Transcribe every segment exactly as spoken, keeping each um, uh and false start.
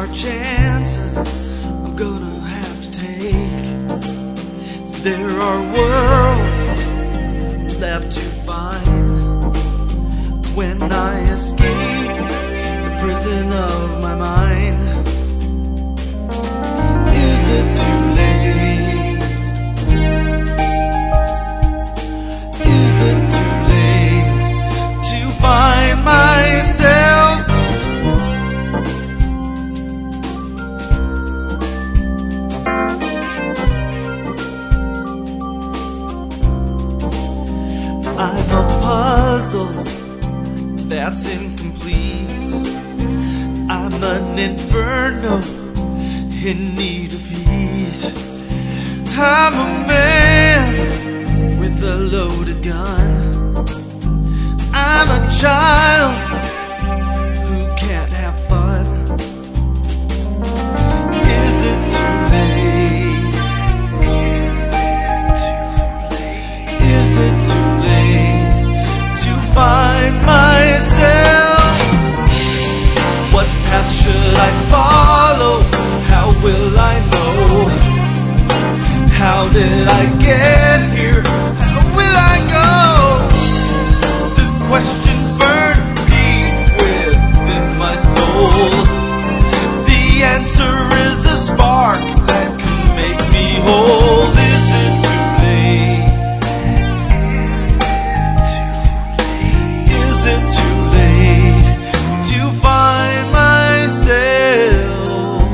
are chances I'm gonna have to take. There are worlds left to find when I escape the prison of my mind. Is it too late? Is it too late to find myself? I'm a puzzle that's incomplete. I'm an inferno in need of heat. I'm a man with a loaded gun. I'm a child who can't have fun. Is it too late? Is it too late to find myself? What path should I follow? How will I know? How did I get here? How will I go? The questions burn deep within my soul. The answer is a spark that can make me whole. Is it too late? Is it too late to find myself?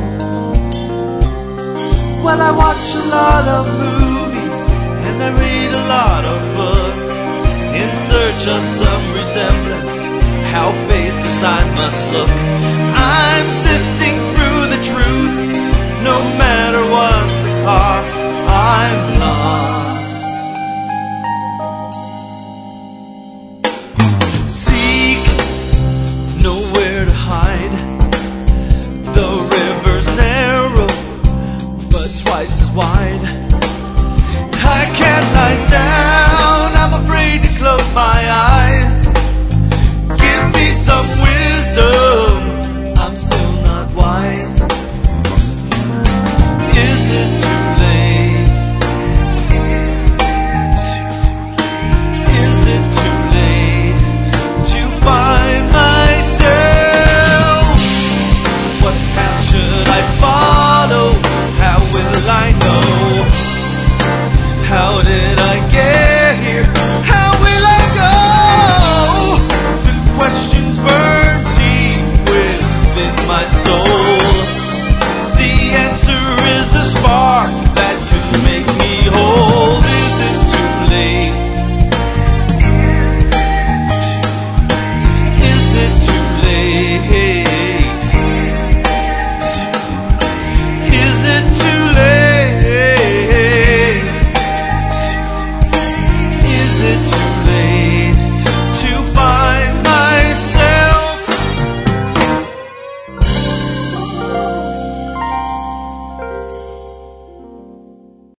Well, I watch a lot of movies and I read a lot of books in search of some resemblance, how faceless I must look. I'm sifting